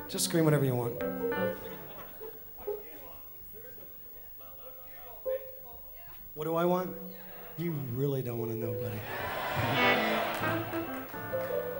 Just scream whatever you want. What do I want? You really don't want to know, buddy.